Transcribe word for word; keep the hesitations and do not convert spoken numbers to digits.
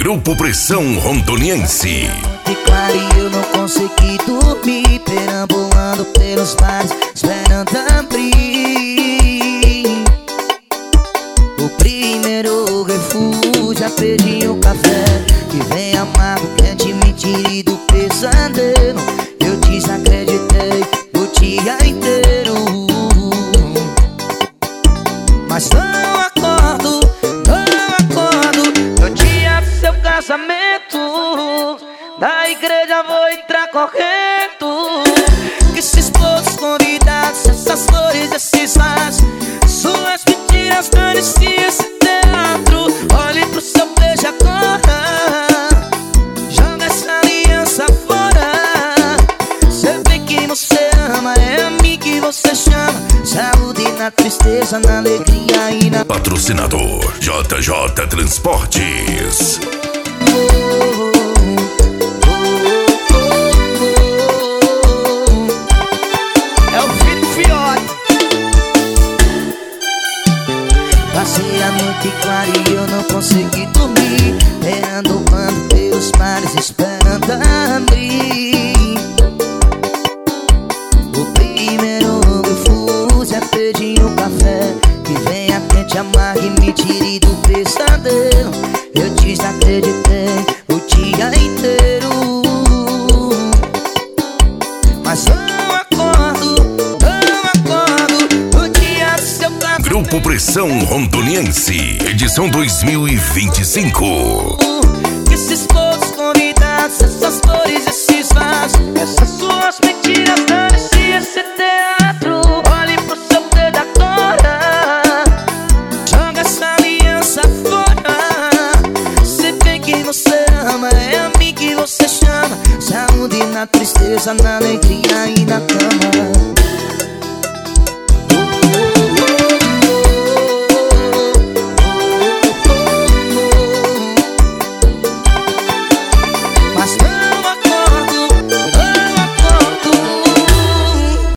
Grupo Pressão Rondoniense. De claro e eu não consegui dormir, perambulando pelos bares, esperando abrir. O primeiro refúgio, já pedi um café que vem amargo, quente, mentira do pesadelo. Eu desacreditei o dia inteiro, mas não acordo, não acordo no dia do seu casamento. Da igreja vou entrar correndo, que esses poucos convidados, essas flores, esses vasos, suas mentiras, dane-se esse teatro. Olhe pro seu beijo agora, joga essa aliança fora. Cê vê que você ama, é a mim que você chama. Saúde na tristeza, na alegria e na... Patrocinador J J Transportes. Passei a noite clara e eu não consegui dormir, perambulando pelos bares, esperando abrir. O primeiro refúgio é pedir um café que venha quente, amargo e me tire do pesadelo. Eu desacreditei o dia inteiro, mas não acordo, não acordo no dia do seu café. Grupo Pressão Rondoniense, edição dois mil e vinte e cinco. Que esses poucos convidados, essas flores, esses vasos, essas suas mentiras, dane-se esse teatro. Olhe pro seu dedo agora, joga essa aliança fora. Cê vê que você ama, é a mim que você chama. Saúde na tristeza, na alegria e na cama.